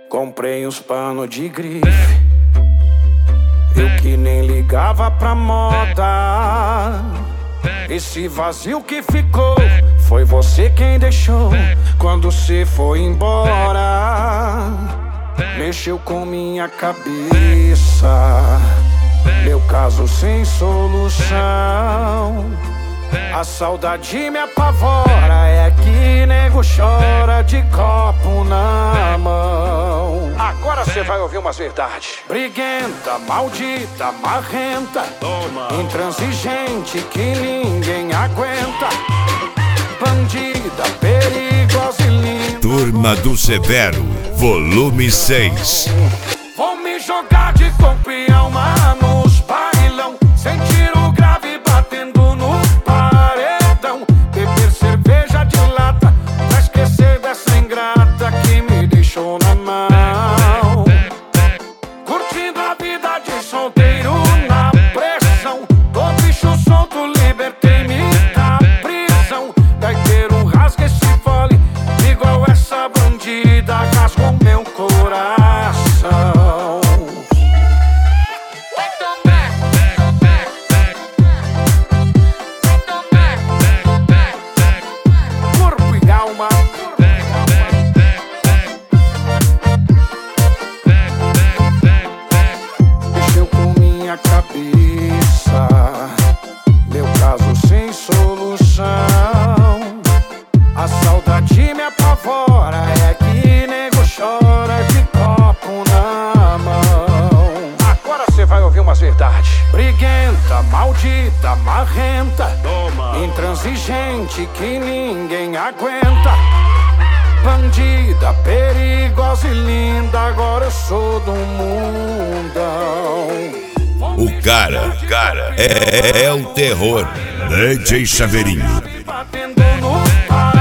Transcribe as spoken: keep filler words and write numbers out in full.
Comprei uns panos de grife, eu que nem ligava pra moda. Esse vazio que ficou foi você quem deixou quando cê foi embora. Mexeu com minha cabeça, meu caso sem solução. A saudade me apavora, é que nego chora de copo na mão. Agora cê vai ouvir umas verdades. Briguenta, maldita, marrenta, toma. Intransigente que ninguém aguenta. Bandida, perigosa e linda. Turma do Severo, volume seis. Vou me jogar de corpo e alma nos bailão, sentir o grave batendo no paredão. Beber cerveja de lata pra esquecer dessa ingrata que me deixou na mão. Curtindo a vida de solteiro na pressão. Tô bicho solto, libertei-me da prisão. Gaiteiro rasga esse fole, igual essa bandida rasgou meu coração. Corpo e alma. Mexeu com minha cabeça, meu caso sem solução. A saudade me apavora, é que nego chora de copo na mão. Agora cê vai ouvir umas verdades. Briguenta, maldita, marrenta, toma. Intransigente que ninguém aguenta. Bandida, perigosa e linda, agora eu sou do mundão. O cara, cara, é, é o terror. D J Chaveirinho. Batendo no